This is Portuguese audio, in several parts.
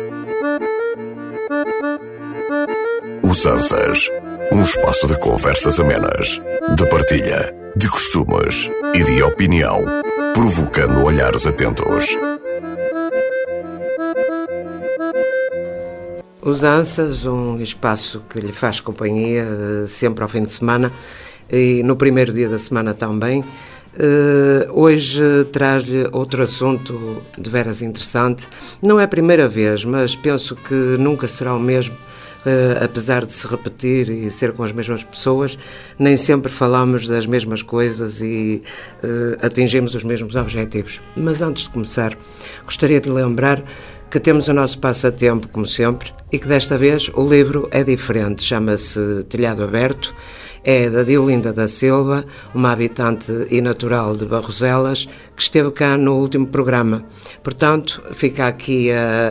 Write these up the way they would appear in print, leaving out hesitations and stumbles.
Usanças, um espaço de conversas amenas, de partilha, de costumes e de opinião, provocando olhares atentos. Usanças, um espaço que lhe faz companhia sempre ao fim de semana e no primeiro dia da semana também. Hoje traz-lhe outro assunto de veras interessante. Não é a primeira vez, mas penso que nunca será o mesmo. Apesar de se repetir e ser com as mesmas pessoas, nem sempre falamos das mesmas coisas e atingimos os mesmos objetivos. Mas antes de começar, gostaria de lembrar que temos o nosso passatempo, como sempre, e que desta vez o livro é diferente. Chama-se Telhado Aberto, é da Diolinda da Silva, uma habitante e natural de Barroselas, que esteve cá no último programa. Portanto, fica aqui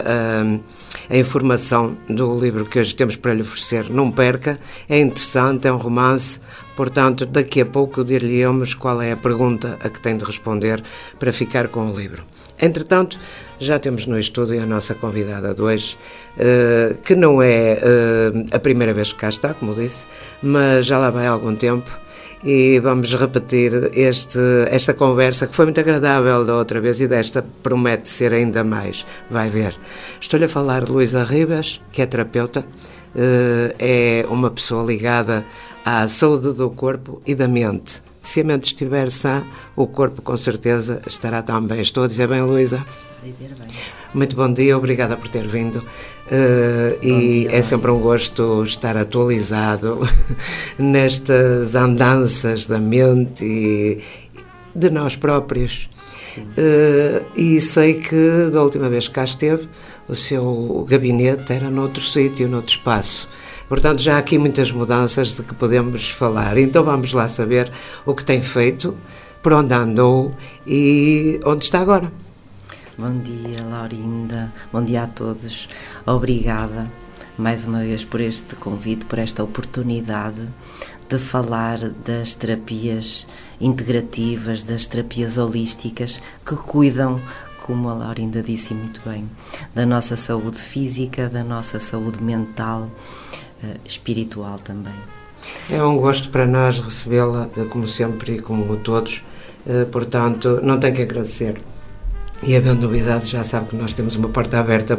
a informação do livro que hoje temos para lhe oferecer. Não perca, é interessante, é um romance. Portanto, daqui a pouco dir-lhe-emos qual é a pergunta a que tem de responder para ficar com o livro. Entretanto, já temos no estúdio a nossa convidada de hoje, que não é a primeira vez que cá está, como disse, mas já lá vai há algum tempo e vamos repetir esta conversa que foi muito agradável da outra vez e desta promete ser ainda mais, vai ver. Estou-lhe a falar de Luísa Ribas, que é terapeuta, é uma pessoa ligada à saúde do corpo e da mente. Se a mente estiver sã, o corpo com certeza estará também. Estou a dizer bem, Luísa? Está a dizer bem. Muito bom dia, obrigada por ter vindo. E dia, é sempre um gosto estar atualizado nestas andanças da mente e de nós próprios. E sei que da última vez que cá esteve, o seu gabinete era noutro sítio, noutro espaço. Portanto, já há aqui muitas mudanças de que podemos falar. Então vamos lá saber o que tem feito, por onde andou e onde está agora. Bom dia, Laurinda. Bom dia a todos. Obrigada mais uma vez por este convite, por esta oportunidade de falar das terapias integrativas, das terapias holísticas que cuidam, como a Laurinda disse muito bem, da nossa saúde física, da nossa saúde mental, espiritual também. É um gosto para nós recebê-la, como sempre e como todos, portanto, não tenho que agradecer. E havendo novidades, já sabe que nós temos uma porta aberta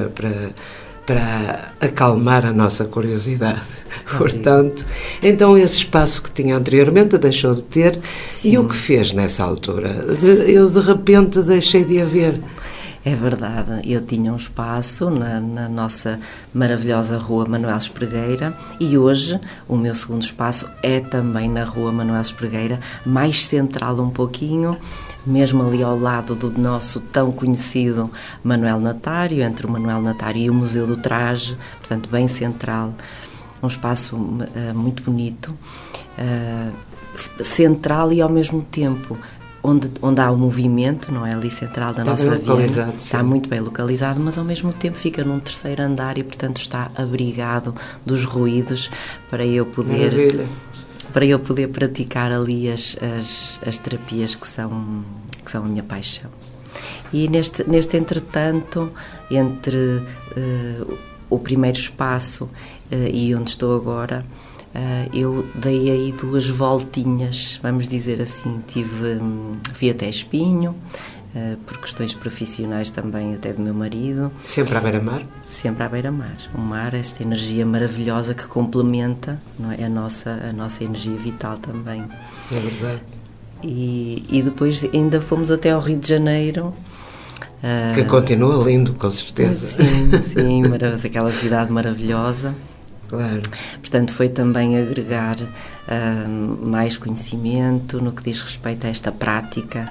para acalmar a nossa curiosidade. Portanto, então esse espaço que tinha anteriormente deixou de ter. Sim. E o que fez nessa altura? Eu de repente deixei de a ver. É verdade, eu tinha um espaço na nossa maravilhosa Rua Manuel Espregueira e hoje o meu segundo espaço é também na Rua Manuel Espregueira, mais central um pouquinho, mesmo ali ao lado do nosso tão conhecido Manuel Natário, entre o Manuel Natário e o Museu do Traje, portanto bem central, um espaço muito bonito, central e ao mesmo tempo onde há o movimento, não é, ali central da nossa vida, está muito bem localizado, mas ao mesmo tempo fica num terceiro andar e, portanto, está abrigado dos ruídos para eu poder praticar ali as terapias que são a minha paixão. E neste entretanto, entre o primeiro espaço e onde estou agora, eu dei aí 2 voltinhas, vamos dizer assim. Fui até Espinho, por questões profissionais também, até do meu marido. Sempre à beira-mar? Sempre à beira-mar. O mar, esta energia maravilhosa que complementa, não é, a nossa energia vital também. É verdade. E depois ainda fomos até ao Rio de Janeiro. Que continua lindo, com certeza. Sim, aquela cidade maravilhosa. Claro. Portanto, foi também agregar mais conhecimento no que diz respeito a esta prática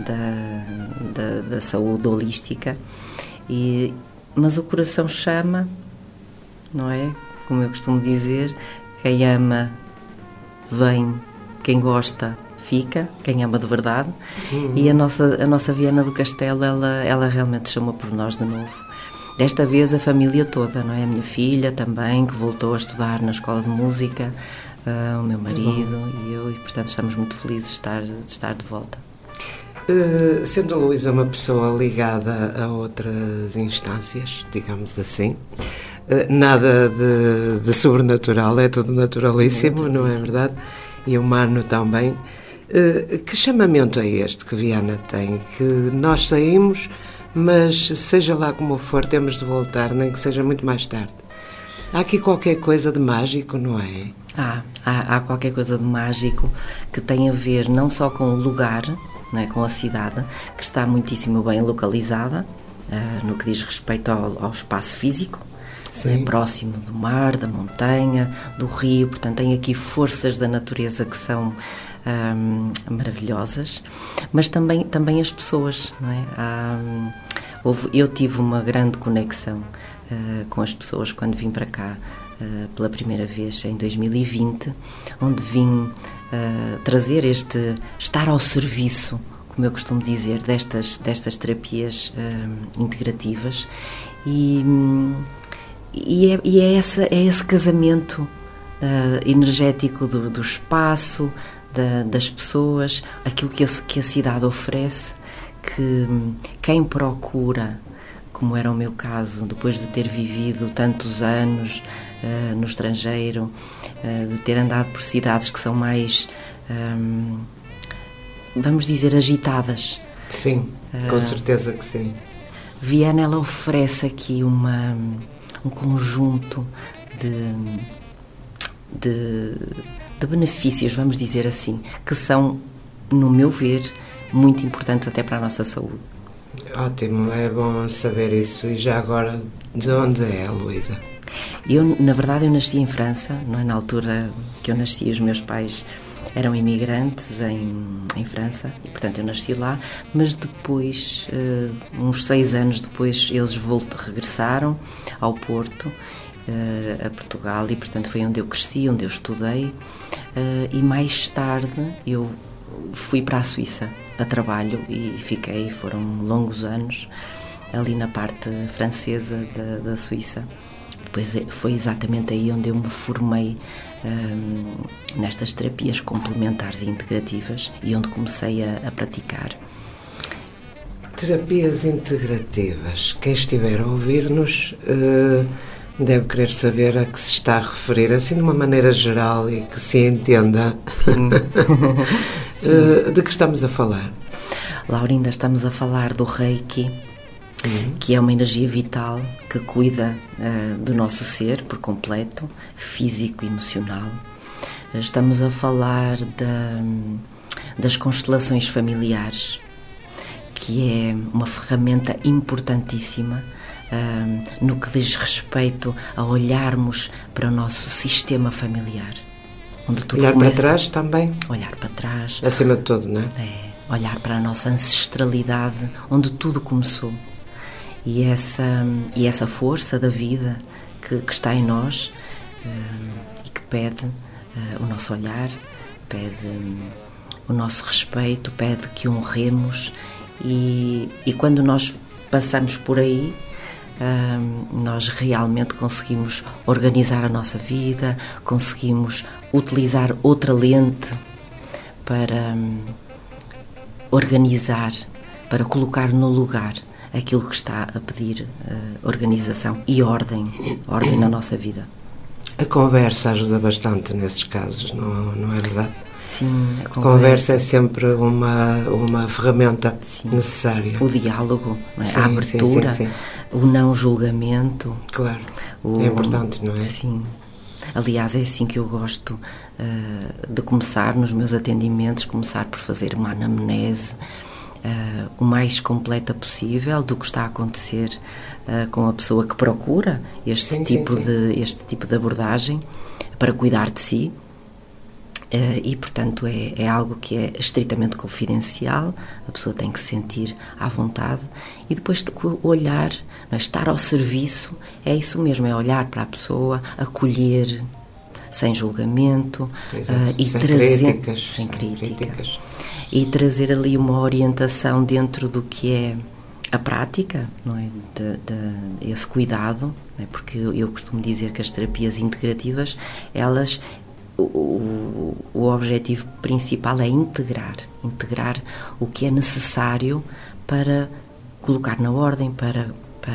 da saúde holística. Mas o coração chama, não é? Como eu costumo dizer, quem ama vem, quem gosta fica, quem ama de verdade. E a nossa Viana do Castelo, ela realmente chamou por nós de novo. Desta vez a família toda, não é? A minha filha também, que voltou a estudar na escola de música, o meu marido e eu, e portanto estamos muito felizes de estar de volta. Sendo a Luísa uma pessoa ligada a outras instâncias, digamos assim, nada de sobrenatural, é tudo naturalíssimo, não é verdade? E humano também. Que chamamento é este que Viana tem? Que nós saímos, mas seja lá como for, temos de voltar, nem que seja muito mais tarde. Há aqui qualquer coisa de mágico, não é? Há qualquer coisa de mágico que tem a ver não só com o lugar, não é, com a cidade, que está muitíssimo bem localizada, no que diz respeito ao espaço físico, próximo do mar, da montanha, do rio, portanto tem aqui forças da natureza que são maravilhosas, mas também as pessoas, não é? Eu tive uma grande conexão com as pessoas quando vim para cá pela primeira vez em 2020, onde vim trazer estar ao serviço, como eu costumo dizer, destas terapias integrativas e é esse casamento energético do espaço, das pessoas, aquilo que a cidade oferece, que quem procura, como era o meu caso, depois de ter vivido tantos anos no estrangeiro, de ter andado por cidades que são mais, vamos dizer, agitadas. Sim, com certeza que sim. Viana, ela oferece aqui um conjunto de benefícios, vamos dizer assim, que são, no meu ver, muito importantes até para a nossa saúde. Ótimo, é bom saber isso. E já agora, de onde é a Luísa? Na verdade, eu nasci em França, não é? Na altura que eu nasci, os meus pais eram imigrantes em França e, portanto, eu nasci lá, mas depois, uns 6 anos depois, eles regressaram ao Porto, a Portugal, e, portanto, foi onde eu cresci, onde eu estudei, e mais tarde eu fui para a Suíça a trabalho e foram longos anos ali na parte francesa da Suíça. Depois foi exatamente aí onde eu me formei nestas terapias complementares e integrativas e onde comecei a praticar. Terapias integrativas. Quem estiver a ouvir-nos deve querer saber a que se está a referir, assim de uma maneira geral e que se entenda. Sim. De que estamos a falar? Laurinda, estamos a falar do Reiki, que é uma energia vital que cuida do nosso ser por completo, físico e emocional. Estamos a falar das constelações familiares, que é uma ferramenta importantíssima no que diz respeito a olharmos para o nosso sistema familiar. Onde tudo olhar começa, para trás também? Olhar para trás. Acima de tudo, não é? Olhar para a nossa ancestralidade, onde tudo começou. E essa força da vida que está em nós e que pede o nosso olhar, pede o nosso respeito, pede que honremos e quando nós passamos por aí, nós realmente conseguimos organizar a nossa vida, conseguimos utilizar outra lente para organizar, para colocar no lugar aquilo que está a pedir organização e ordem na nossa vida. A conversa ajuda bastante nesses casos, não é verdade? Sim, a conversa é sempre uma ferramenta necessária. O diálogo, não é? Sim, a abertura, sim. O não julgamento. Claro, é importante, não é? Sim. Aliás, é assim que eu gosto de começar nos meus atendimentos, começar por fazer uma anamnese o mais completa possível do que está a acontecer com a pessoa que procura este tipo de abordagem para cuidar de si. E, portanto, é algo que é estritamente confidencial, a pessoa tem que se sentir à vontade e depois de olhar, estar ao serviço, é isso mesmo, é olhar para a pessoa, acolher, sem julgamento e sem críticas. E trazer ali uma orientação dentro do que é a prática, não é? de esse cuidado, não é? Porque eu costumo dizer que as terapias integrativas, elas o objetivo principal é integrar o que é necessário para colocar na ordem, para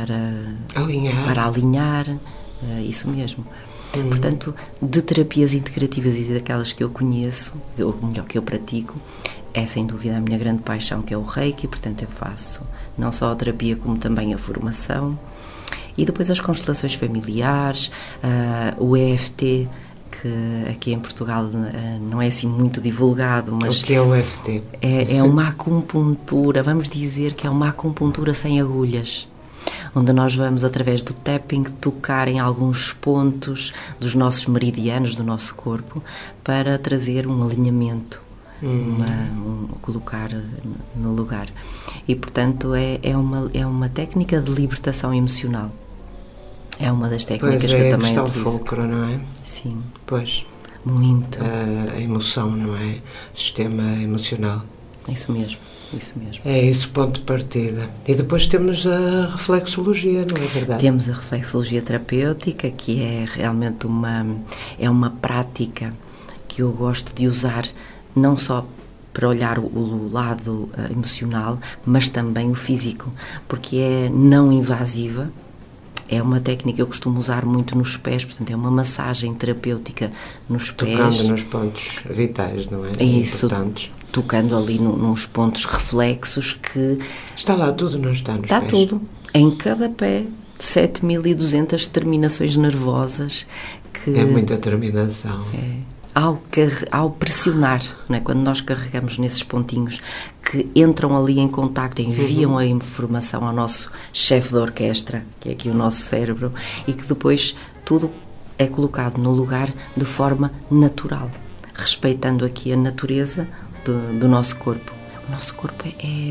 alinhar, isso mesmo. Portanto, de terapias integrativas e daquelas que eu conheço, ou melhor, que eu pratico, é sem dúvida a minha grande paixão, que é o Reiki. Portanto, eu faço não só a terapia como também a formação, e depois as constelações familiares, o EFT, que aqui em Portugal não é assim muito divulgado, mas... O que é o EFT? É uma acupuntura, vamos dizer que é uma acupuntura sem agulhas, onde nós vamos, através do tapping, tocar em alguns pontos dos nossos meridianos do nosso corpo para trazer um alinhamento, colocar no lugar. E, portanto, é uma técnica de libertação emocional. É uma das técnicas que eu também utilizo. Pois é, o fulcro, não é? Sim. Pois. Muito. A emoção, não é? O sistema emocional. Isso mesmo. É esse o ponto de partida. E depois temos a reflexologia, não é verdade? Temos a reflexologia terapêutica, que é realmente uma prática que eu gosto de usar não só para olhar o lado emocional, mas também o físico, porque é não invasiva. É uma técnica que eu costumo usar muito nos pés, portanto é uma massagem terapêutica nos pés. Tocando nos pontos vitais, não é? Isso, tocando ali nos pontos reflexos que... Está lá tudo, não está nos pés? Está tudo. Em cada pé, 7.200 terminações nervosas que... É muita terminação. Ao pressionar, não é? Quando nós carregamos nesses pontinhos que entram ali em contacto, enviam a informação ao nosso chefe de orquestra, que é aqui o nosso cérebro, e que depois tudo é colocado no lugar de forma natural, respeitando aqui a natureza do nosso corpo. O nosso corpo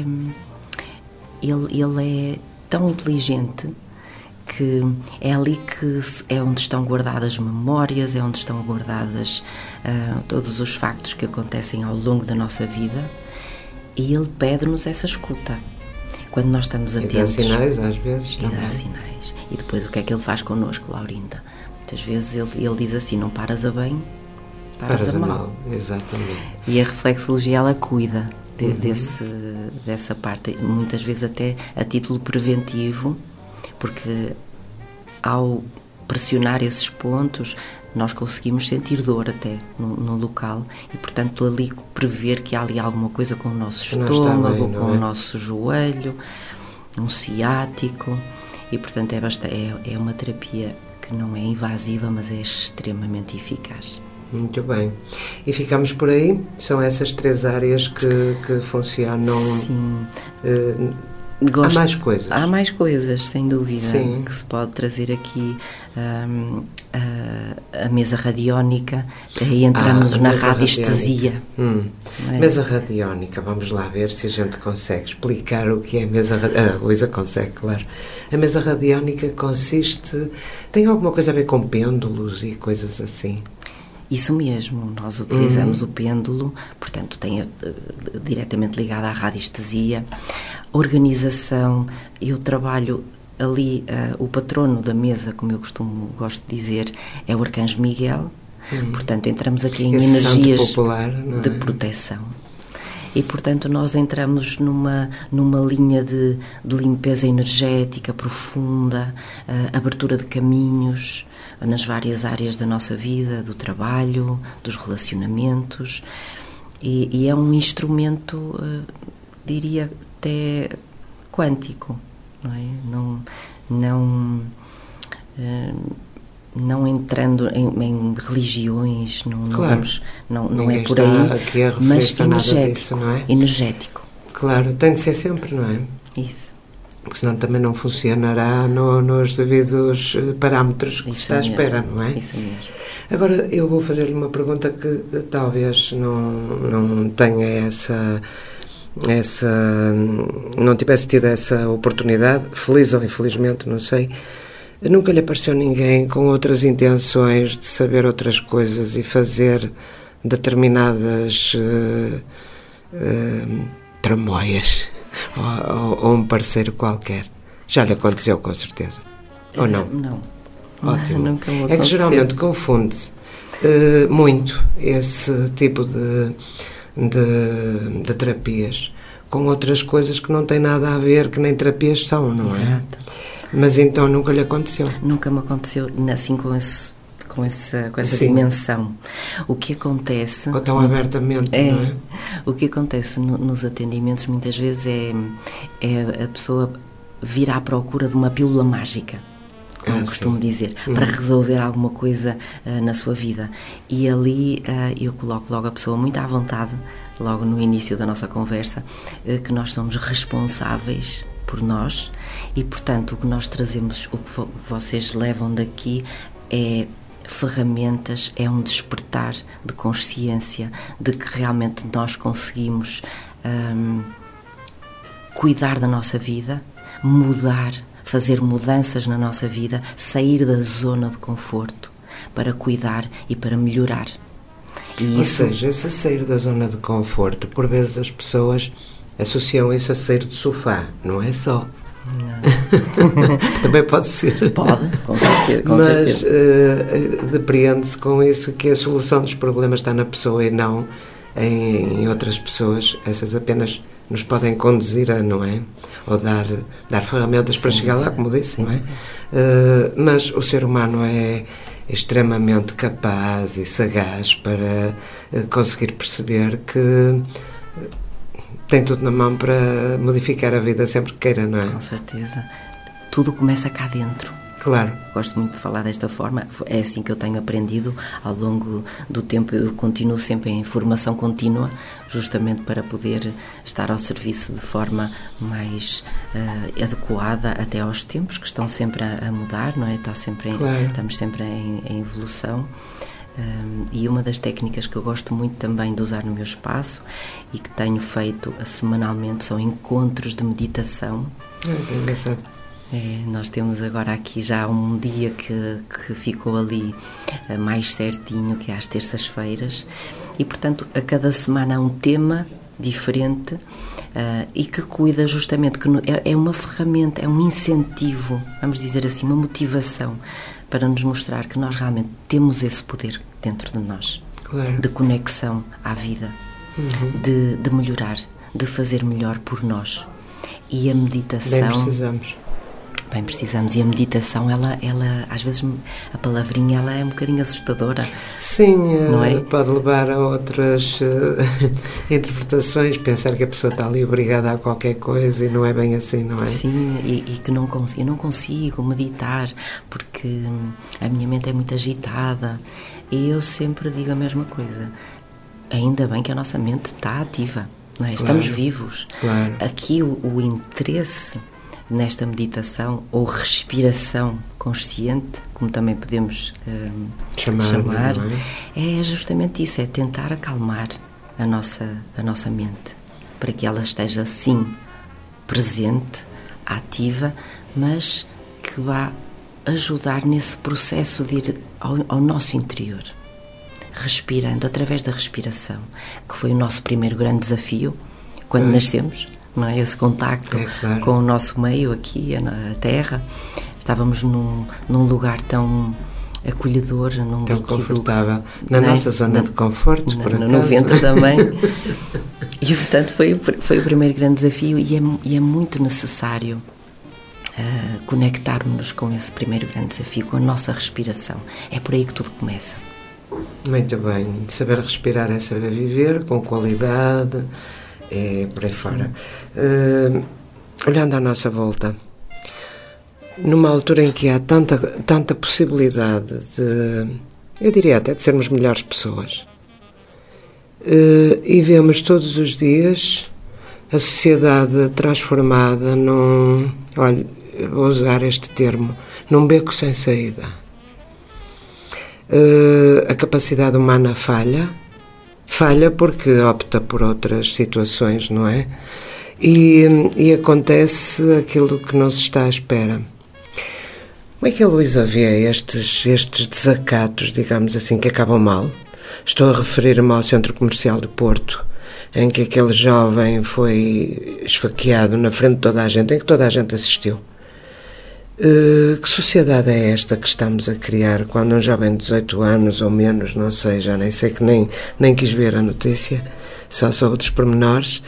ele é tão inteligente que é ali que é onde estão guardadas memórias, é onde estão guardadas todos os factos que acontecem ao longo da nossa vida, e ele pede-nos essa escuta. Quando nós estamos atentos... E dá sinais, às vezes. E dá sinais. E depois o que é que ele faz connosco, Laurinda? Muitas vezes ele diz assim, não paras a bem, paras a mal. Exatamente. E a reflexologia, ela cuida dessa parte, muitas vezes até a título preventivo, porque ao pressionar esses pontos nós conseguimos sentir dor até no local e, portanto, ali prever que há ali alguma coisa com o nosso estômago, com o nosso joelho, um ciático, e, portanto, é uma terapia que não é invasiva, mas é extremamente eficaz. Muito bem. E ficamos por aí? São essas 3 áreas que funcionam? Sim. Há mais coisas? Há mais coisas, sem dúvida. Sim. Que se pode trazer aqui a mesa radiónica, aí entramos na radiestesia. Mesa radiónica, vamos lá ver se a gente consegue explicar o que é a mesa radiónica. A Luísa consegue, claro. A mesa radiónica tem alguma coisa a ver com pêndulos e coisas assim? Isso mesmo, nós utilizamos o pêndulo, portanto tem diretamente ligado à radiestesia. Organização, eu trabalho ali, o patrono da mesa, como eu gosto de dizer, é o Arcanjo Miguel, portanto entramos aqui em energias popular, de proteção. E, portanto, nós entramos numa linha de limpeza energética profunda, abertura de caminhos nas várias áreas da nossa vida, do trabalho, dos relacionamentos, e é um instrumento, diria até quântico, não é? Não entrando em religiões, não é por aí, mas energético, disso, não é? Energético. Claro, tem de ser sempre, não é? Isso. Porque senão também não funcionará nos devidos parâmetros que se está à espera, não é? Isso mesmo. Agora, eu vou fazer-lhe uma pergunta que talvez não tenha não tivesse tido essa oportunidade, feliz ou infelizmente, não sei. Nunca lhe apareceu ninguém com outras intenções de saber outras coisas e fazer determinadas tramóias ou um parceiro qualquer? Já lhe aconteceu, com certeza. Ou não? Não. Ótimo. Nunca me aconteceu. É que geralmente confunde-se muito esse tipo de terapias com outras coisas que não têm nada a ver, que nem terapias são, não é? Exato. Mas então nunca lhe aconteceu? Nunca me aconteceu assim com essa dimensão. O que acontece... Ou tão abertamente, não é? O que acontece nos atendimentos muitas vezes é a pessoa vir à procura de uma pílula mágica, como costumo dizer, para resolver alguma coisa na sua vida. E ali eu coloco logo a pessoa muito à vontade, logo no início da nossa conversa, que nós somos responsáveis por nós e, portanto, o que nós trazemos, o que vocês levam daqui é ferramentas, é um despertar de consciência de que realmente nós conseguimos cuidar da nossa vida, mudar, fazer mudanças na nossa vida, sair da zona de conforto para cuidar e para melhorar. Ou seja, esse sair da zona de conforto, por vezes as pessoas associam isso a sair do sofá, não é só. Não. Também pode ser. Pode, com certeza. Mas depreende-se com isso que a solução dos problemas está na pessoa e não em outras pessoas. Essas apenas nos podem conduzir a, não é? Ou dar ferramentas para chegar lá, como disse, não é? Mas o ser humano é extremamente capaz e sagaz para conseguir perceber que tem tudo na mão para modificar a vida sempre que queira, não é? Com certeza. Tudo começa cá dentro. Claro. Gosto muito de falar desta forma, é assim que eu tenho aprendido ao longo do tempo. Eu continuo sempre em formação contínua, justamente para poder estar ao serviço de forma mais adequada até aos tempos, que estão sempre a mudar, não é? Estamos sempre em evolução. E uma das técnicas que eu gosto muito também de usar no meu espaço e que tenho feito semanalmente são encontros de meditação. Que engraçado. Nós temos agora aqui já um dia que ficou ali mais certinho, que é às terças-feiras, e portanto a cada semana há um tema diferente e que cuida justamente, que é uma ferramenta, é um incentivo, vamos dizer assim, uma motivação para nos mostrar que nós realmente temos esse poder dentro de nós, claro, de conexão à vida, de melhorar, de fazer melhor por nós. E a meditação... Bem precisamos. E a meditação, ela às vezes, a palavrinha, ela é um bocadinho assustadora. Sim, não é? Pode levar a outras interpretações, pensar que a pessoa está ali obrigada a qualquer coisa e não é bem assim, não é? Sim, e que eu não consigo meditar porque a minha mente é muito agitada. E eu sempre digo a mesma coisa. Ainda bem que a nossa mente está ativa, não é? Estamos vivos. Claro. Aqui o interesse nesta meditação ou respiração consciente, como também podemos chamar, é justamente isso, é tentar acalmar a nossa mente, para que ela esteja sim presente, ativa, mas que vá ajudar nesse processo de ir ao nosso interior, respirando, através da respiração, que foi o nosso primeiro grande desafio quando nascemos. Não é? Esse contacto com o nosso meio aqui, a Terra. Estávamos num lugar tão acolhedor, tão confortável, na nossa zona de conforto, por acaso. No ventre da mãe. E, portanto, foi o primeiro grande desafio e é muito necessário conectarmos-nos com esse primeiro grande desafio, com a nossa respiração. É por aí que tudo começa. Muito bem. Saber respirar é saber viver com qualidade... por aí fora. Olhando à nossa volta, numa altura em que há tanta possibilidade de, eu diria até de sermos melhores pessoas, e vemos todos os dias a sociedade transformada olha, vou usar este termo, num beco sem saída. A capacidade humana falha porque opta por outras situações, não é? E acontece aquilo que não se está à espera. Como é que a Luísa vê estes desacatos, digamos assim, que acabam mal? Estou a referir-me ao Centro Comercial do Porto, em que aquele jovem foi esfaqueado na frente de toda a gente, em que toda a gente assistiu. Que sociedade é esta que estamos a criar quando um jovem de 18 anos ou menos, não sei, já nem sei, que nem quis ver a notícia, só soube dos pormenores.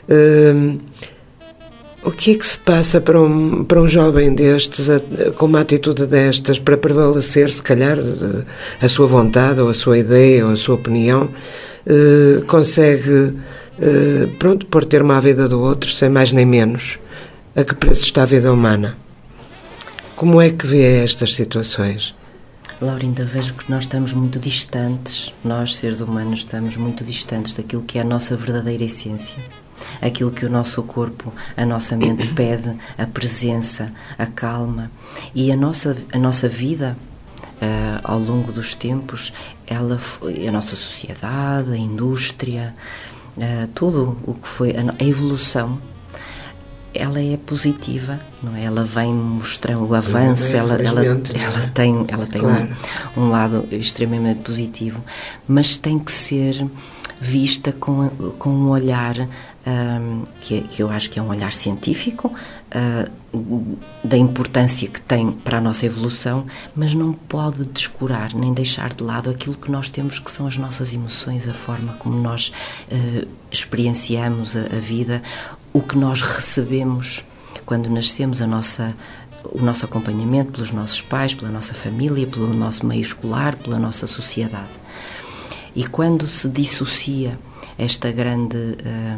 O que é que se passa para um jovem destes, com uma atitude destas, para prevalecer, se calhar, a sua vontade, ou a sua ideia, ou a sua opinião, consegue, pôr termo à vida do outro, sem mais nem menos? A que preço está a vida humana? Como é que vê estas situações? Laurinda, vejo que nós estamos muito distantes, nós seres humanos estamos muito distantes daquilo que é a nossa verdadeira essência, aquilo que o nosso corpo, a nossa mente pede, a presença, a calma. E a nossa vida, ao longo dos tempos, a nossa sociedade, a indústria, tudo o que foi a evolução, ela é positiva, não é? Ela vem mostrando o avanço, ela tem claro, um lado extremamente positivo, mas tem que ser vista com um olhar que eu acho que é um olhar científico, da importância que tem para a nossa evolução, mas não pode descurar nem deixar de lado aquilo que nós temos, que são as nossas emoções, a forma como nós experienciamos a vida, o que nós recebemos quando nascemos, o nosso acompanhamento pelos nossos pais, pela nossa família, pelo nosso meio escolar, pela nossa sociedade. E quando se dissocia esta grande...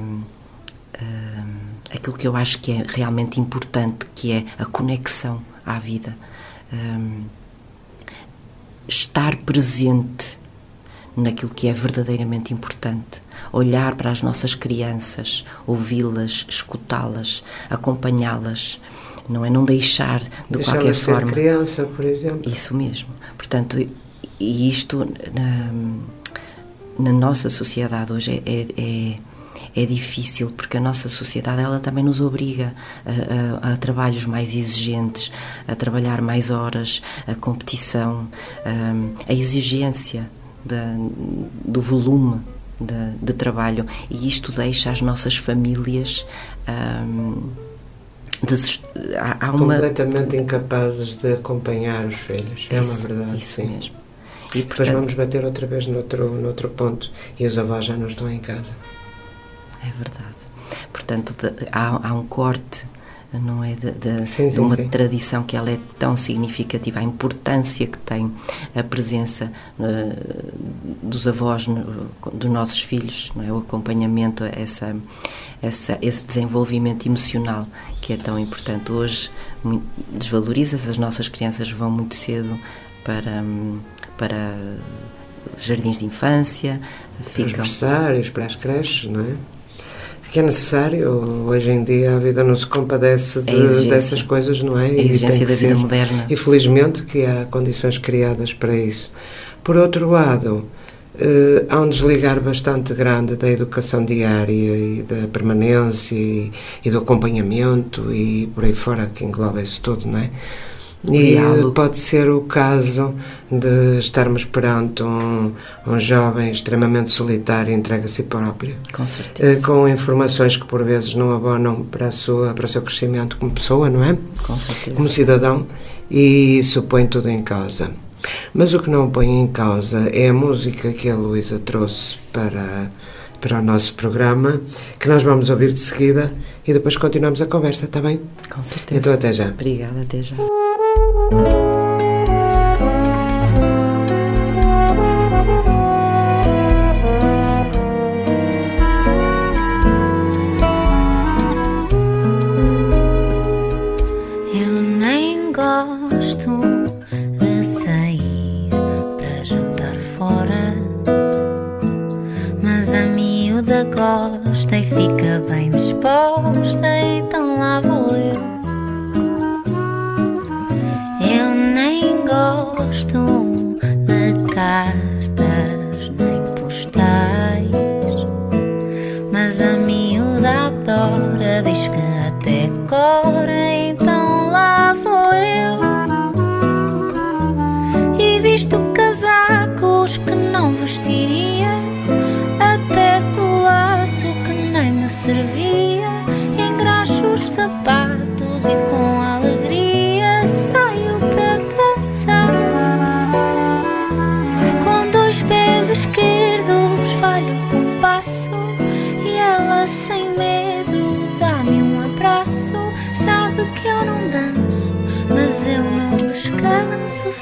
aquilo que eu acho que é realmente importante, que é a conexão à vida, estar presente naquilo que é verdadeiramente importante, olhar para as nossas crianças, ouvi-las, escutá-las, acompanhá-las, não deixar de qualquer forma... Ser criança, por exemplo. Isso mesmo. Portanto, e isto na nossa sociedade hoje é difícil, porque a nossa sociedade, ela também nos obriga a trabalhos mais exigentes, a trabalhar mais horas, a competição, a exigência do volume de trabalho, e isto deixa as nossas famílias completamente incapazes de acompanhar os filhos. É uma verdade. Isso sim. mesmo. E depois vamos bater outra vez noutro ponto, e os avós já não estão em casa. É verdade. Portanto, há um corte, não é, de uma tradição que ela é tão significativa, a importância que tem a presença dos avós dos nossos filhos, não é, o acompanhamento, esse desenvolvimento emocional que é tão importante. Hoje desvaloriza-se, as nossas crianças vão muito cedo para jardins de infância, para os berçários, para as creches, não é? Que é necessário. Hoje em dia a vida não se compadece dessas coisas, não é? A exigência da vida moderna. E felizmente que há condições criadas para isso. Por outro lado, há um desligar bastante grande da educação diária e da permanência e do acompanhamento e por aí fora, que engloba isso tudo, não é? E pode ser o caso de estarmos perante um jovem extremamente solitário, entregue a si próprio. Com certeza. Com informações que por vezes não abonam para o seu crescimento como pessoa, não é? Com certeza. Como cidadão, e isso põe tudo em causa. Mas o que não põe em causa é a música que a Luísa trouxe para o nosso programa, que nós vamos ouvir de seguida e depois continuamos a conversa, está bem? Com certeza. Então até já. Obrigada, até já. Eu nem gosto de sair para jantar fora, mas a miúda gosta e fica bem disposta, então lá vou eu. Eu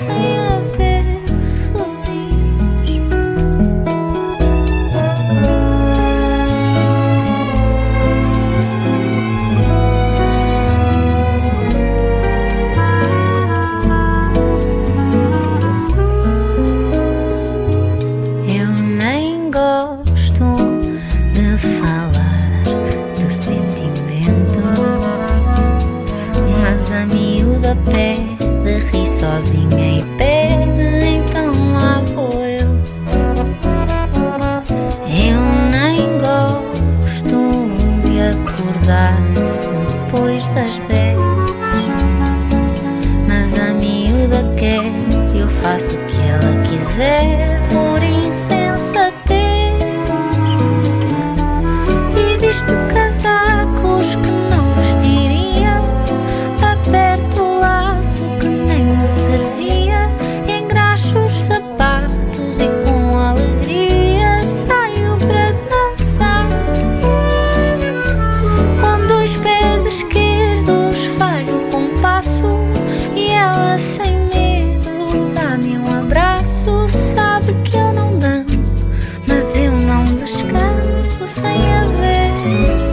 sem a ver feliz. Eu nem gosto de falar de sentimento, mas a miúda pede, ri sozinha e pede, então lá vou eu. Eu nem gosto de acordar depois das 10, mas a miúda quer, eu faço o que ela quiser por insensatez. E visto casacos que não vestiria, aperto o laço que nem me servia, engraxo os sapatos e com alegria saio para dançar. Com 2 pés esquerdos falho o compasso e ela sem medo dá-me um abraço. Sabe que eu não danço, mas eu não descanso sem a ver feliz.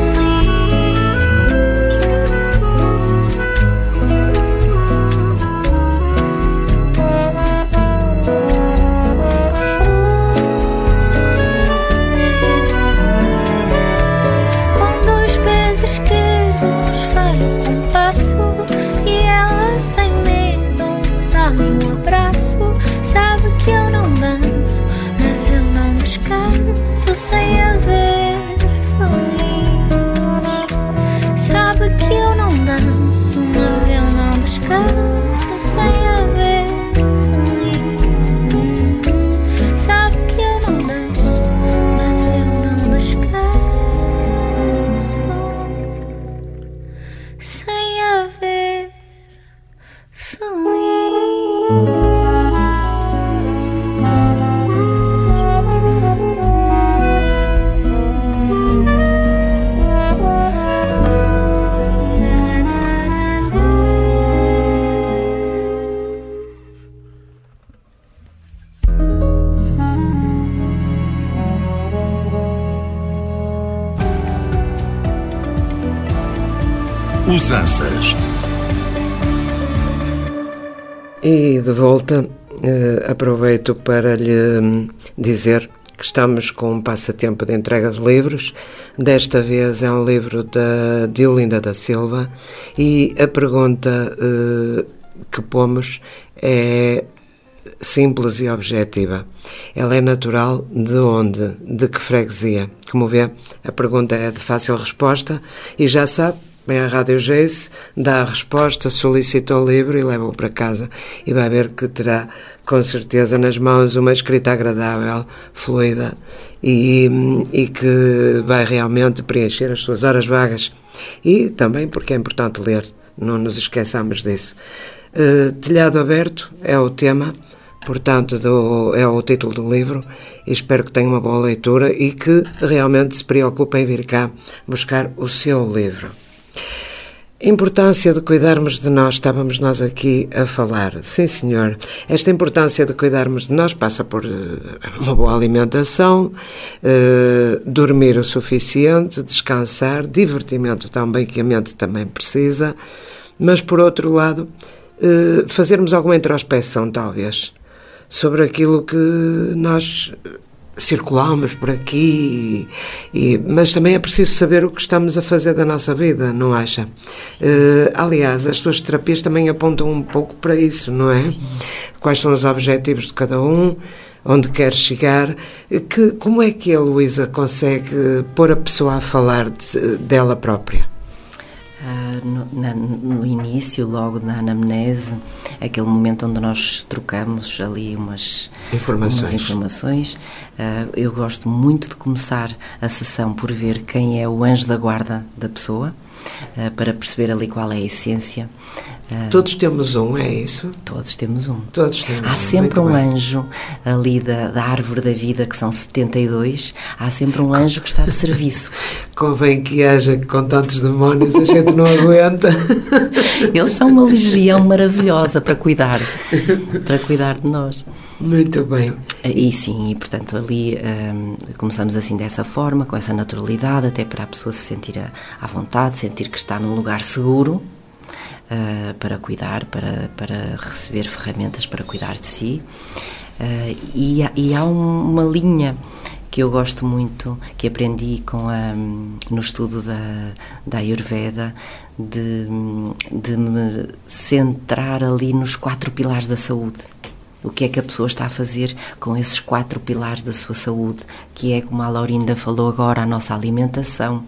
Com 2 pés esquerdos falho o compasso e ela sem medo dá-me um abraço. Sabe que eu não danço, mas eu não descanso sem a ver feliz. Sabe que eu não danço, mas eu não descanso sem a ver feliz. Sabe que eu não danço, mas eu não descanso sem a ver feliz. Usanças. E de volta, aproveito para lhe dizer que estamos com um passatempo de entrega de livros. Desta vez é um livro da Diolinda da Silva e a pergunta que pomos é simples e objetiva. Ela é natural de onde? De que freguesia? Como vê, a pergunta é de fácil resposta e já sabe, vem à Rádio Geice, dá a resposta, solicita o livro e leva-o para casa e vai ver que terá com certeza nas mãos uma escrita agradável, fluida e que vai realmente preencher as suas horas vagas. E também porque é importante ler, não nos esqueçamos disso. Telhado Aberto é o tema, portanto é o título do livro e espero que tenha uma boa leitura e que realmente se preocupe em vir cá buscar o seu livro. Importância de cuidarmos de nós, estávamos nós aqui a falar. Sim, senhor. Esta importância de cuidarmos de nós passa por uma boa alimentação, dormir o suficiente, descansar, divertimento também, que a mente também precisa, mas, por outro lado, fazermos alguma introspeção, talvez, sobre aquilo que nós circulamos por aqui, mas também é preciso saber o que estamos a fazer da nossa vida, não acha? Aliás, as suas terapias também apontam um pouco para isso, não é? Sim. Quais são os objetivos de cada um, onde quer chegar, como é que a Luísa consegue pôr a pessoa a falar dela própria? No início, logo na anamnese, aquele momento onde nós trocamos ali umas informações, eu gosto muito de começar a sessão por ver quem é o anjo da guarda da pessoa para perceber ali qual é a essência. Todos temos um, é isso? Todos temos um. Todos temos. Há sempre um anjo ali da árvore da vida, que são 72, há sempre um anjo que está de serviço. Convém que haja, com tantos demónios a gente não aguenta. Eles são uma legião maravilhosa para cuidar de nós. Muito bem. E sim, e portanto ali começamos assim dessa forma, com essa naturalidade, até para a pessoa se sentir à vontade, sentir que está num lugar seguro, para cuidar, para receber ferramentas para cuidar de si. E há uma linha que eu gosto muito, que aprendi no estudo da Ayurveda, de me centrar ali nos 4 pilares da saúde. O que é que a pessoa está a fazer com esses 4 pilares da sua saúde, que é, como a Laurinda falou agora, a nossa alimentação,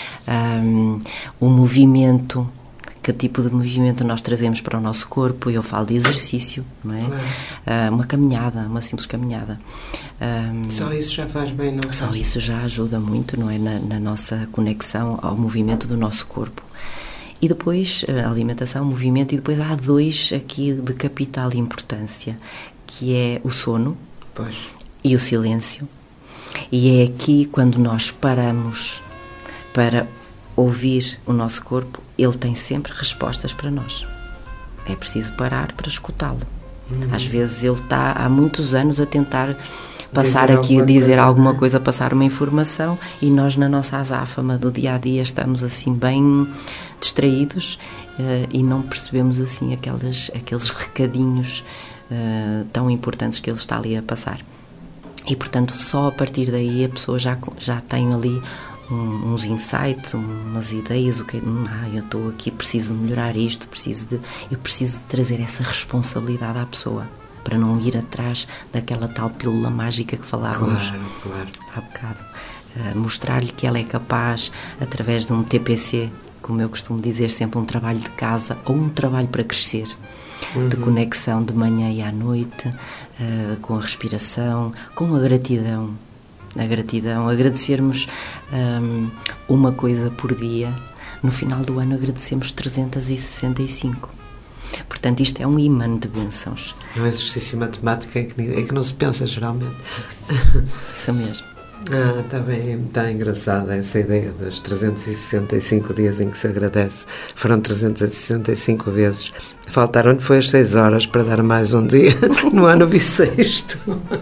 o movimento, que tipo de movimento nós trazemos para o nosso corpo. Eu falo de exercício, não é? Uma caminhada, uma simples caminhada. Só isso já faz bem, não? Só isso já ajuda muito, não é? Na nossa conexão ao movimento do nosso corpo. E depois a alimentação, o movimento, e depois há 2 aqui de capital importância, que é o sono e o silêncio. E é aqui quando nós paramos para ouvir o nosso corpo, ele tem sempre respostas para nós. É preciso parar para escutá-lo. Às vezes ele está há muitos anos a tentar dizer alguma coisa, passar uma informação, e nós na nossa azáfama do dia-a-dia estamos assim bem distraídos e não percebemos assim aqueles recadinhos tão importantes que ele está ali a passar. E portanto só a partir daí a pessoa já tem ali uns insights, umas ideias, eu estou aqui, preciso melhorar isto, eu preciso de trazer essa responsabilidade à pessoa, para não ir atrás daquela tal pílula mágica que falávamos há bocado. Mostrar-lhe que ela é capaz, através de um TPC, como eu costumo dizer, sempre um trabalho de casa ou um trabalho para crescer, de conexão de manhã e à noite, com a respiração, com a gratidão. Agradecermos uma coisa por dia. No final do ano agradecemos 365. Portanto, isto é um imã de bênçãos. É um exercício matemático em que não se pensa, geralmente. Isso mesmo. Está bem, está engraçada essa ideia dos 365 dias em que se agradece. Foram 365 vezes. Faltaram-lhe foi as 6 horas para dar mais um dia no ano bissexto.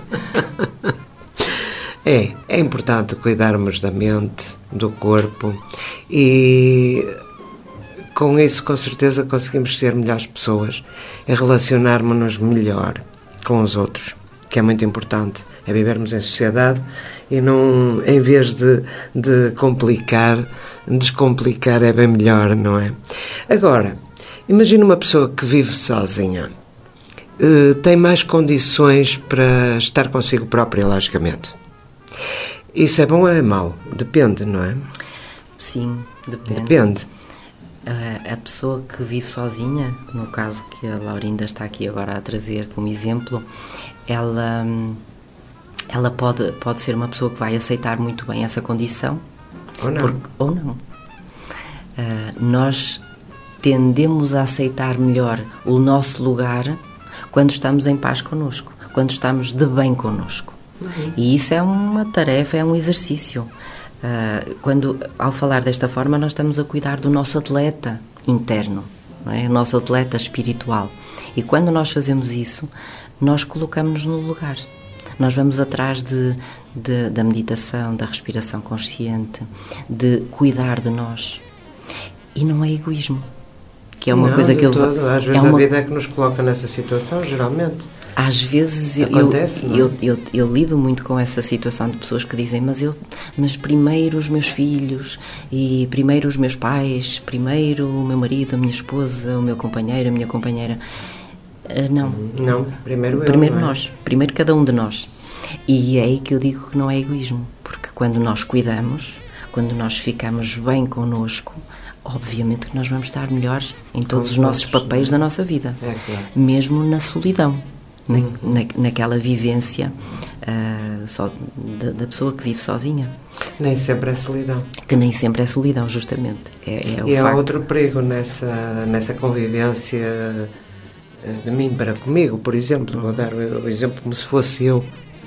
É importante cuidarmos da mente, do corpo, e com isso, com certeza, conseguimos ser melhores pessoas e relacionarmos-nos melhor com os outros, que é muito importante. É vivermos em sociedade e não, em vez de complicar, descomplicar é bem melhor, não é? Agora, imagina uma pessoa que vive sozinha, tem mais condições para estar consigo própria, logicamente. Isso é bom ou é mau? Depende, não é? Sim, depende. Depende. A pessoa que vive sozinha, no caso que a Laurinda está aqui agora a trazer como exemplo, ela pode ser uma pessoa que vai aceitar muito bem essa condição. Ou não. Nós tendemos a aceitar melhor o nosso lugar quando estamos em paz connosco, quando estamos de bem connosco. E isso é uma tarefa, é um exercício. Ao falar desta forma, nós estamos a cuidar do nosso atleta interno, não é? O nosso atleta espiritual. E quando nós fazemos isso, nós colocamos-nos no lugar. Nós vamos atrás da meditação, da respiração consciente, de cuidar de nós. E não é egoísmo. Que é uma coisa que às vezes a vida é que nos coloca nessa situação, geralmente. Às vezes eu lido muito com essa situação de pessoas que dizem, mas primeiro os meus filhos, e primeiro os meus pais, primeiro o meu marido, a minha esposa, o meu companheiro, a minha companheira. Não, primeiro nós, primeiro cada um de nós. E é aí que eu digo que não é egoísmo, porque quando nós cuidamos, quando nós ficamos bem connosco, obviamente que nós vamos estar melhores em todos os nossos papéis da nossa vida, mesmo na solidão. naquela vivência só da pessoa que vive sozinha. Nem sempre é solidão. Que nem sempre é solidão, justamente. E há outro perigo nessa convivência de mim para comigo, por exemplo, vou dar o exemplo como se fosse eu,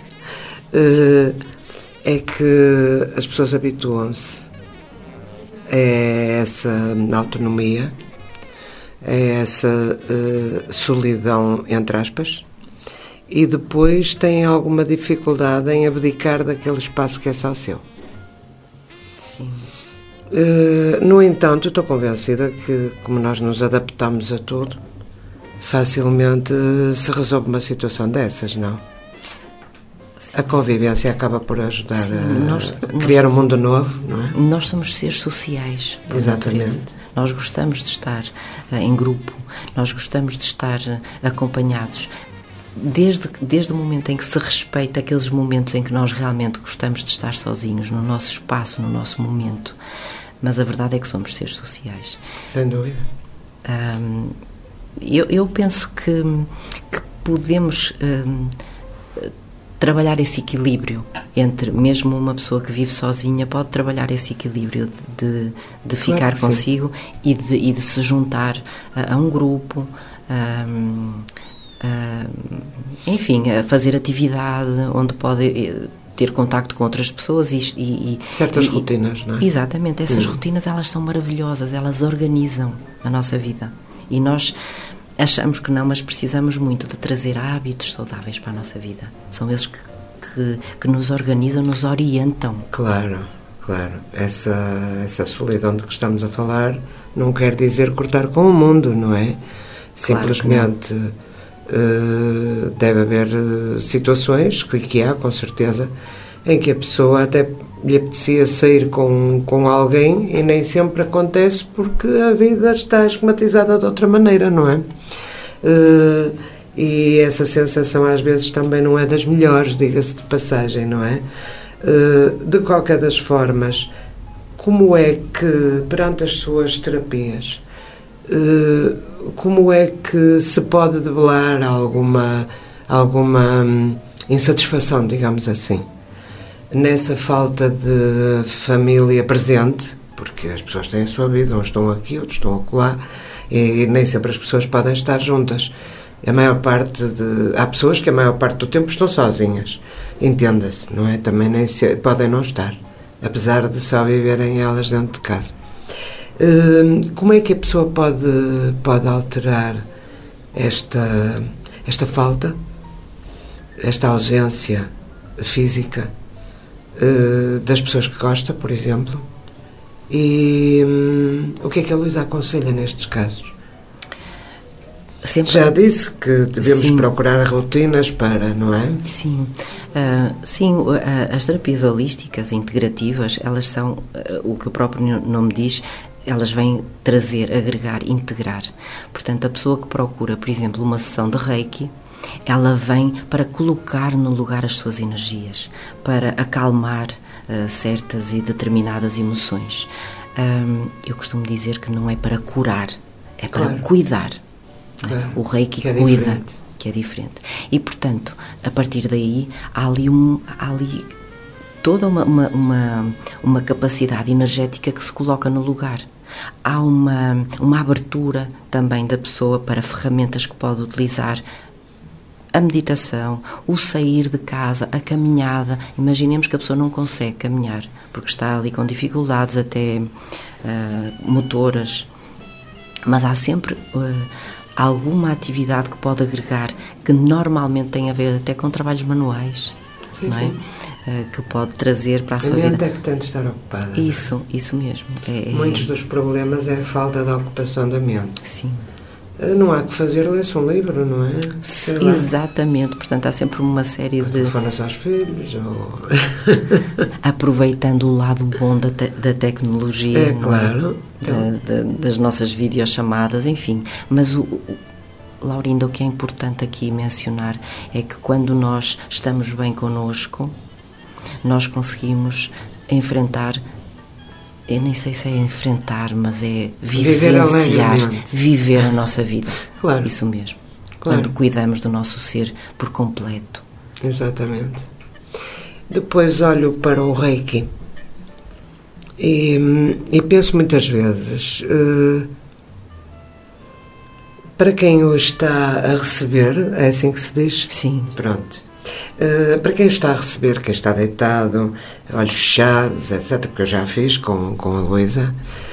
é que as pessoas habituam-se a essa autonomia, a essa solidão, entre aspas, e depois têm alguma dificuldade em abdicar daquele espaço que é só seu. Sim. No entanto, estou convencida que, como nós nos adaptamos a tudo, facilmente se resolve uma situação dessas, não? Sim. A convivência acaba por ajudar a criar um mundo novo, não é? Nós somos seres sociais. Exatamente. Nós gostamos de estar em grupo, nós gostamos de estar acompanhados. Desde o momento em que se respeita aqueles momentos em que nós realmente gostamos de estar sozinhos, no nosso espaço, no nosso momento. Mas a verdade é que somos seres sociais. Sem dúvida. Eu penso que podemos trabalhar esse equilíbrio entre, mesmo uma pessoa que vive sozinha pode trabalhar esse equilíbrio de ficar consigo e de se juntar a um grupo, enfim, a fazer atividade onde pode ter contacto com outras pessoas e certas rotinas, não é? Exatamente, essas rotinas, elas são maravilhosas, elas organizam a nossa vida e nós achamos que não, mas precisamos muito de trazer hábitos saudáveis para a nossa vida. São eles que nos organizam, nos orientam. Claro. Essa solidão de que estamos a falar não quer dizer cortar com o mundo, não é? Simplesmente deve haver situações, que há com certeza, em que a pessoa até lhe apetecia sair com alguém e nem sempre acontece porque a vida está esquematizada de outra maneira, não é? E essa sensação às vezes também não é das melhores, diga-se de passagem, não é? De qualquer das formas, como é que perante as suas terapias, como é que se pode debelar alguma insatisfação, digamos assim, nessa falta de família presente, porque as pessoas têm a sua vida, uns estão aqui, outros estão acolá, e nem sempre as pessoas podem estar juntas. Há pessoas que a maior parte do tempo estão sozinhas, entenda-se, não é? Também podem não estar, apesar de só viverem elas dentro de casa. Como é que a pessoa pode alterar esta falta, esta ausência física das pessoas que gosta, por exemplo? E o que é que a Luísa aconselha nestes casos? Já disse que devemos procurar rotinas para, não é? Sim. As terapias holísticas integrativas, elas são, o que o próprio nome diz, elas vêm trazer, agregar, integrar. Portanto, a pessoa que procura, por exemplo, uma sessão de Reiki, ela vem para colocar no lugar as suas energias, para acalmar certas e determinadas emoções. Eu costumo dizer que não é para curar, é para cuidar. Claro. O Reiki que cuida, diferente. Que é diferente. E, portanto, a partir daí, há ali toda uma capacidade energética que se coloca no lugar. Há uma abertura também da pessoa para ferramentas que pode utilizar. A meditação, o sair de casa, a caminhada. Imaginemos que a pessoa não consegue caminhar, porque está ali com dificuldades até motoras. Mas há sempre alguma atividade que pode agregar, que normalmente tem a ver até com trabalhos manuais, sim, não é? Sim. Que pode trazer para a sua vida. A mente é que tem de estar ocupada. Isso mesmo. Muitos dos problemas é a falta de ocupação da mente. Sim. Não há que fazer, lê-se um livro, não é? Exatamente, portanto há sempre uma série de... Telefonas aos filhos, ou... Aproveitando o lado bom da tecnologia, claro. Das nossas videochamadas, enfim. Mas, Laurinda, o que é importante aqui mencionar é que quando nós estamos bem connosco, nós conseguimos enfrentar... Eu nem sei se é enfrentar, mas é vivenciar, viver a nossa vida. Claro. Isso mesmo. quando cuidamos do nosso ser por completo. Exatamente. Depois olho para o Reiki e penso muitas vezes, para quem o está a receber, é assim que se diz? Sim. Pronto. Para quem está a receber, quem está deitado, olhos fechados, etc., porque eu já fiz com a Luísa,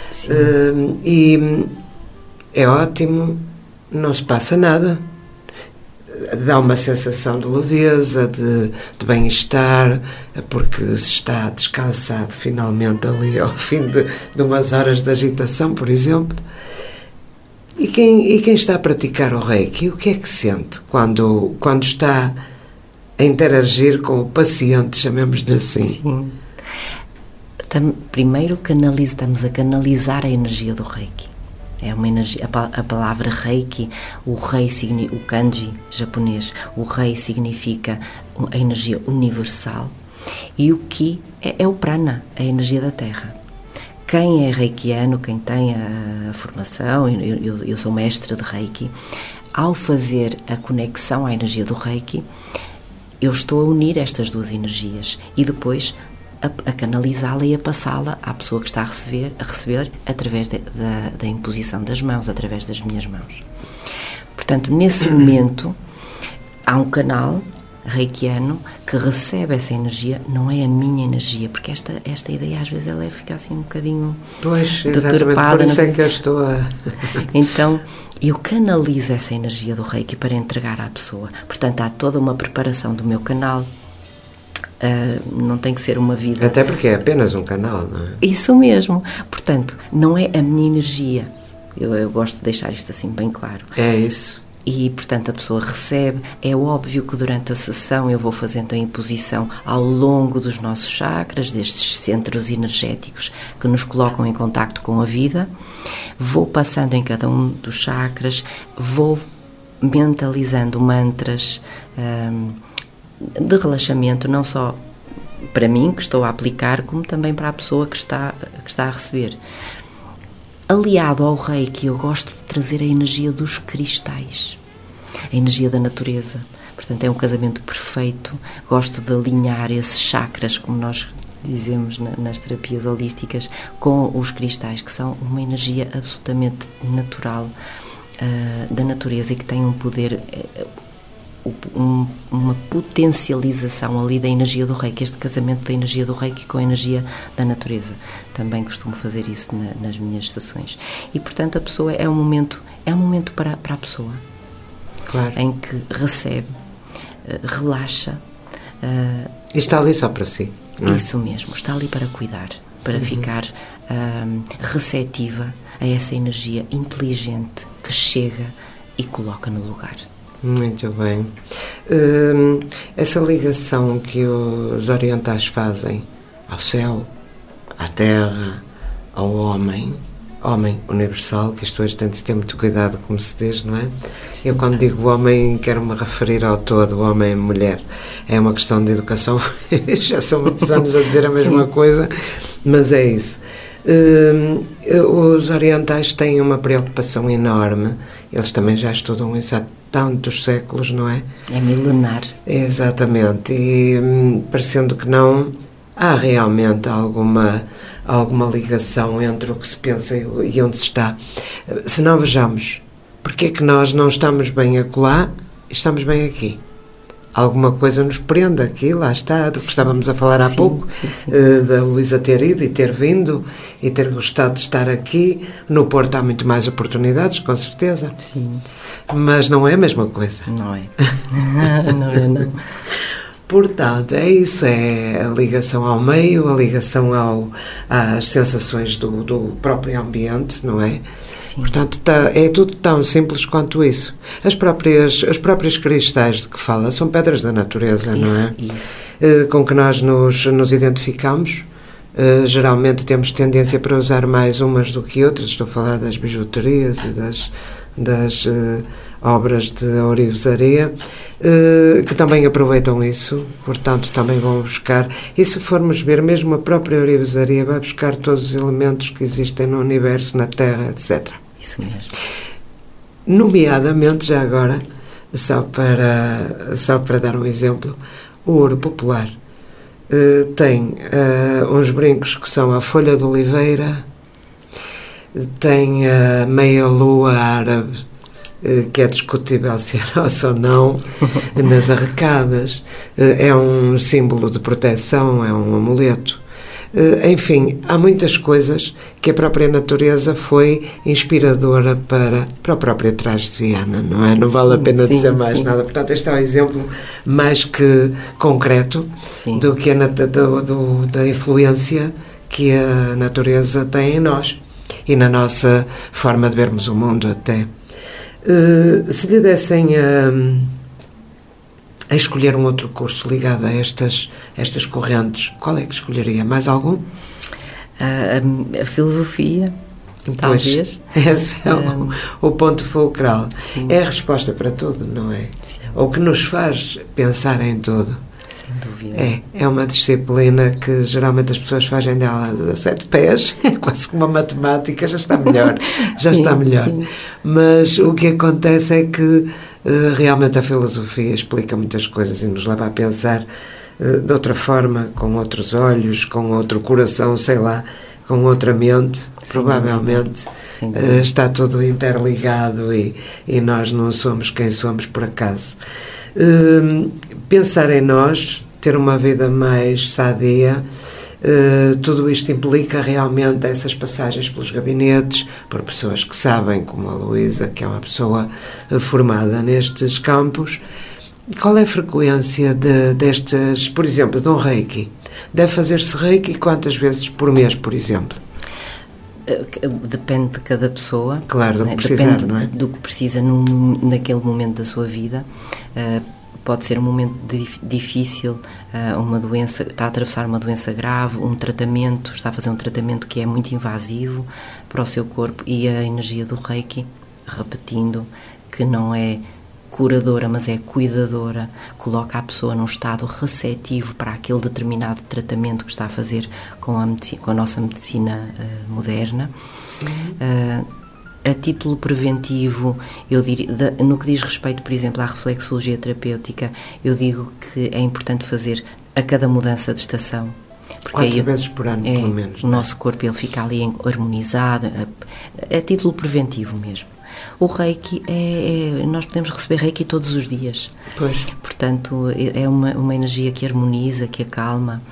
e é ótimo, não se passa nada, dá uma sensação de leveza, de bem-estar, porque se está descansado finalmente ali ao fim de umas horas de agitação, por exemplo. E quem está a praticar o Reiki, o que é que sente quando está a interagir com o paciente, chamemos-lhe assim? Sim. Primeiro estamos a canalizar a energia do Reiki. É uma energia, a palavra Reiki, o kanji japonês, o Rei significa a energia universal, e o Ki é o prana, a energia da terra. Quem é reikiano, quem tem a formação, eu sou mestre de Reiki, ao fazer a conexão à energia do Reiki, eu estou a unir estas duas energias e depois a canalizá-la e a passá-la à pessoa que está a receber através da imposição das mãos, através das minhas mãos. Portanto, nesse momento, há um canal reikiano que recebe essa energia, não é a minha energia, porque esta ideia às vezes ela fica assim um bocadinho deturpada. Por isso é que eu estou a... Então, eu canalizo essa energia do Reiki para entregar à pessoa. Portanto, há toda uma preparação do meu canal. Não tem que ser uma vida... Até porque é apenas um canal, não é? Isso mesmo. Portanto, não é a minha energia. Eu gosto de deixar isto assim bem claro. É isso. E, portanto, a pessoa recebe. É óbvio que durante a sessão eu vou fazendo a imposição ao longo dos nossos chakras, destes centros energéticos que nos colocam em contacto com a vida. Vou passando em cada um dos chakras, vou mentalizando mantras de relaxamento, não só para mim, que estou a aplicar, como também para a pessoa que está a receber. Aliado ao Reiki, eu gosto de trazer a energia dos cristais, a energia da natureza. Portanto, é um casamento perfeito. Gosto de alinhar esses chakras, como nós dizemos nas terapias holísticas, com os cristais, que são uma energia absolutamente natural da natureza e que tem um poder... uma potencialização ali da energia do Reiki, este casamento da energia do Reiki com a energia da natureza. Também costumo fazer isso nas minhas sessões. E, portanto, a pessoa é um momento para a pessoa. Claro. Em que recebe, relaxa. E está ali só para si. Não é? Isso mesmo, está ali para cuidar, para ficar receptiva a essa energia inteligente que chega e coloca no lugar. Muito bem. Essa ligação que os orientais fazem ao céu, à terra, ao homem universal, que isto hoje tem de ter muito cuidado, como se diz, não é? Sim, eu quando digo homem quero-me referir ao todo, homem e mulher. É uma questão de educação, já são muitos anos a dizer a mesma coisa, mas é isso. Os orientais têm uma preocupação enorme, eles também já estudam isso há tantos séculos, não é? É milenar. Exatamente, e parecendo que não, há realmente alguma ligação entre o que se pensa e onde se está. Se não, vejamos, porque é que nós não estamos bem acolá e estamos bem aqui? Alguma coisa nos prende aqui, lá está, do que estávamos a falar há pouco, da Luísa ter ido e ter vindo e ter gostado de estar aqui. No Porto há muito mais oportunidades, com certeza. Sim. Mas não é a mesma coisa. Não é. Não. Portanto, é isso, é a ligação ao meio, a ligação às sensações do próprio ambiente, não é? Sim. Portanto, é tudo tão simples quanto isso. Os próprios cristais de que fala são pedras da natureza, isso, não é? Isso. Com que nós nos identificamos. Geralmente temos tendência para usar mais umas do que outras. Estou a falar das bijuterias e das obras de ourivesaria, que também aproveitam isso, portanto também vão buscar, e se formos ver, mesmo a própria ourivesaria vai buscar todos os elementos que existem no universo, na Terra, etc. Isso mesmo. Nomeadamente, já agora, só para dar um exemplo, o ouro popular tem uns brincos que são a folha de oliveira, tem a meia-lua árabe, que é discutível se é nossa ou não, nas arrecadas, é um símbolo de proteção, é um amuleto. Enfim, há muitas coisas que a própria natureza foi inspiradora para o próprio traje de Viana, não é? Não vale a pena dizer mais nada. Portanto, este é um exemplo mais que concreto do que da influência que a natureza tem em nós e na nossa forma de vermos o mundo até. Se lhe dessem a escolher um outro curso ligado a estas correntes, qual é que escolheria? Mais algum? A filosofia, talvez. Esse é o ponto fulcral. Sim. É a resposta para tudo, não é? Sim. Ou que nos faz pensar em tudo. Sem dúvida. É uma disciplina que geralmente as pessoas fazem dela a 7 pés, quase como a matemática, já está melhor. Sim. Mas o que acontece é que realmente a filosofia explica muitas coisas e nos leva a pensar de outra forma, com outros olhos, com outro coração, sei lá, com outra mente. Provavelmente está tudo interligado e nós não somos quem somos por acaso. Pensar em nós, ter uma vida mais sadia, tudo isto implica realmente essas passagens pelos gabinetes, por pessoas que sabem, como a Luísa, que é uma pessoa formada nestes campos. Qual é a frequência destes, por exemplo, de um Reiki? Deve fazer-se Reiki quantas vezes por mês, por exemplo? Depende de cada pessoa. Claro, do que precisar, não é? Do que precisa naquele momento da sua vida. Pode ser um momento difícil, uma doença, está a atravessar uma doença grave, está a fazer um tratamento que é muito invasivo para o seu corpo, e a energia do Reiki, repetindo, que não é curadora, mas é cuidadora, coloca a pessoa num estado receptivo para aquele determinado tratamento que está a fazer com a nossa medicina moderna. Sim. A título preventivo, eu diria, no que diz respeito, por exemplo, à reflexologia terapêutica, eu digo que é importante fazer a cada mudança de estação. 4 vezes por ano, pelo menos. O nosso corpo ele fica ali harmonizado, a título preventivo mesmo. O Reiki, nós podemos receber Reiki todos os dias. Pois. Portanto, é uma energia que harmoniza, que acalma.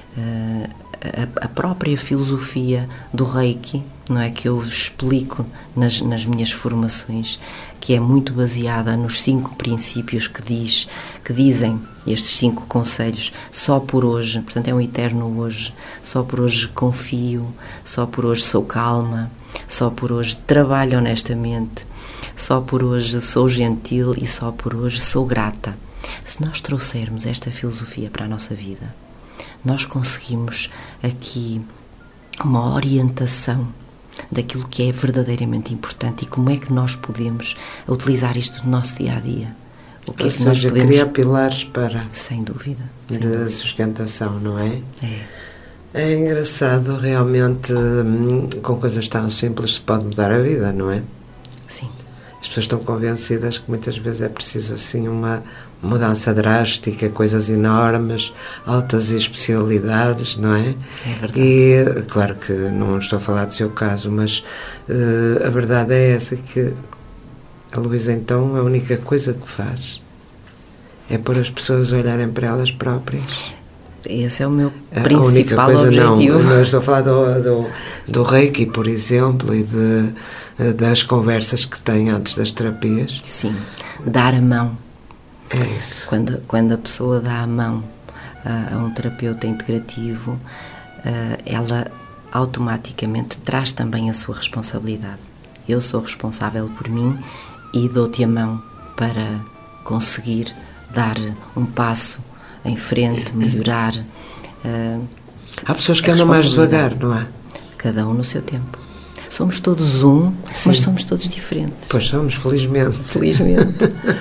A própria filosofia do Reiki, não é, que eu explico nas minhas formações, que é muito baseada nos 5 princípios que dizem estes 5 conselhos. Só por hoje, portanto é um eterno hoje, só por hoje confio, só por hoje sou calma, só por hoje trabalho honestamente, só por hoje sou gentil e só por hoje sou grata. Se nós trouxermos esta filosofia para a nossa vida, nós conseguimos aqui uma orientação daquilo que é verdadeiramente importante e como é que nós podemos utilizar isto no nosso dia-a-dia. Ou seja, criar pilares para... Sem dúvida. De sustentação, não é? É engraçado, realmente, com coisas tão simples se pode mudar a vida, não é? Sim. As pessoas estão convencidas que muitas vezes é preciso assim uma mudança drástica, coisas enormes, altas especialidades, não é? É verdade. E claro que não estou a falar do seu caso, mas a verdade é essa, que a Luísa então a única coisa que faz é pôr as pessoas a olharem para elas próprias. Esse é o meu principal objetivo. Não estou a falar do Reiki, por exemplo, e das conversas que tem antes das terapias. Sim, dar a mão. É isso. Quando a pessoa dá a mão a um terapeuta integrativo, ela automaticamente traz também a sua responsabilidade. Eu sou responsável por mim e dou-te a mão para conseguir dar um passo em frente, melhorar. Há pessoas que andam mais devagar, não é? Cada um no seu tempo. Somos todos um, sim, mas somos todos diferentes. Pois somos, felizmente. Felizmente.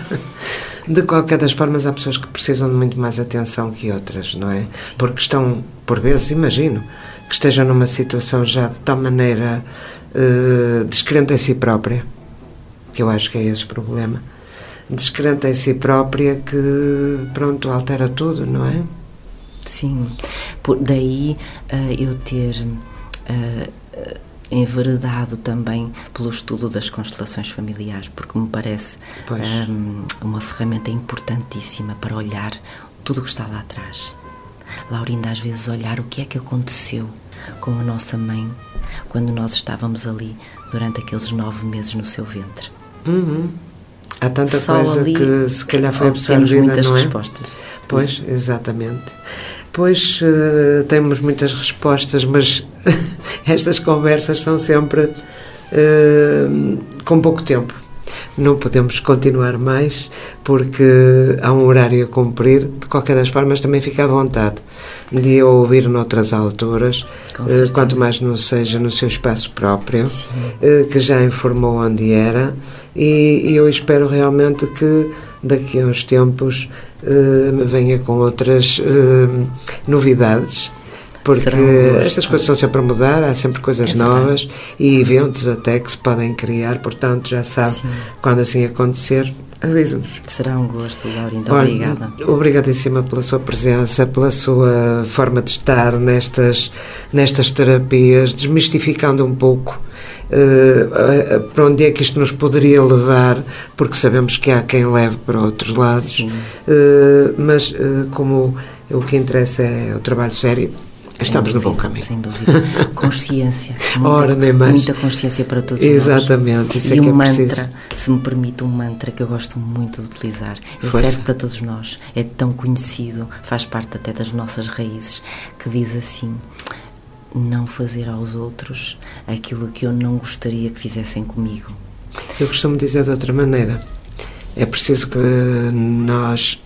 De qualquer das formas, há pessoas que precisam de muito mais atenção que outras, não é? Sim. Porque estão, por vezes, imagino, que estejam numa situação já de tal maneira descrente em si própria, que eu acho que é esse o problema, descrente em si própria que, pronto, altera tudo, não é? Sim, daí eu ter enveredado também pelo estudo das constelações familiares, porque me parece uma ferramenta importantíssima para olhar tudo o que está lá atrás. Laurinda, às vezes olhar o que é que aconteceu com a nossa mãe quando nós estávamos ali durante aqueles 9 meses no seu ventre. Há tanta Só coisa ali que se calhar foi absorvida, muitas não é? respostas. Pois, exatamente. Pois, temos muitas respostas, mas estas conversas são sempre com pouco tempo. Não podemos continuar mais, porque há um horário a cumprir. De qualquer das formas, também fica à vontade de ouvir noutras alturas, quanto mais não seja no seu espaço próprio, que já informou onde era, e eu espero realmente que daqui a uns tempos me venha com outras novidades, porque estas coisas estão sempre a mudar, há sempre coisas novas e eventos até que se podem criar, portanto já sabe, quando assim acontecer, avisa-nos. Será um gosto, Laurinda, obrigada. Obrigadíssima pela sua presença, pela sua forma de estar nestas terapias, desmistificando um pouco para onde é que isto nos poderia levar, porque sabemos que há quem leve para outros lados, mas como o que interessa é o trabalho sério, estamos no bom caminho. Sem dúvida. Consciência. Muita consciência para todos nós. Exatamente. Isso e é que é mantra, preciso. se me permite, um mantra que eu gosto muito de utilizar. Ele serve para todos nós. É tão conhecido, faz parte até das nossas raízes, que diz assim: não fazer aos outros aquilo que eu não gostaria que fizessem comigo. Eu costumo dizer de outra maneira. É preciso que nós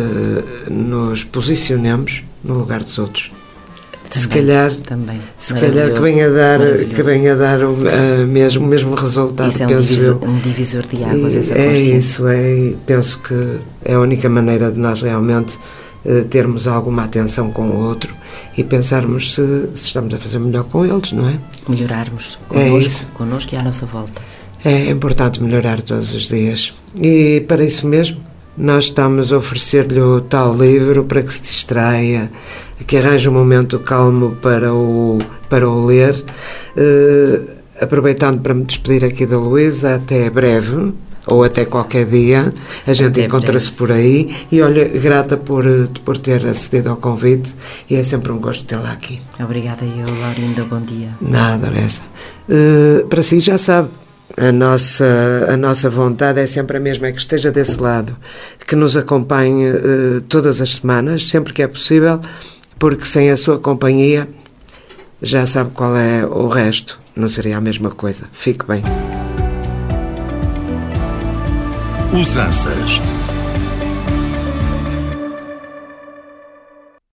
nos posicionemos no lugar dos outros. Se calhar que venha a dar o mesmo resultado. Isso é um divisor de águas, essa consciência. Penso que é a única maneira de nós realmente termos alguma atenção com o outro e pensarmos se estamos a fazer melhor com eles, não é? Melhorarmos connosco e à nossa volta. É importante melhorar todos os dias. E para isso mesmo, nós estamos a oferecer-lhe o tal livro para que se distraia, que arranje um momento calmo para o ler. Aproveitando para me despedir aqui da Luísa, até breve, ou até qualquer dia, a gente encontra-se por aí, e olha, grata por ter acedido ao convite, e é sempre um gosto tê-la aqui. Obrigada eu, Laurinda, bom dia. Nada, essa. Para si já sabe, a nossa vontade é sempre a mesma, é que esteja desse lado, que nos acompanhe todas as semanas, sempre que é possível, porque sem a sua companhia já sabe qual é o resto, não seria a mesma coisa. Fique bem. Usanças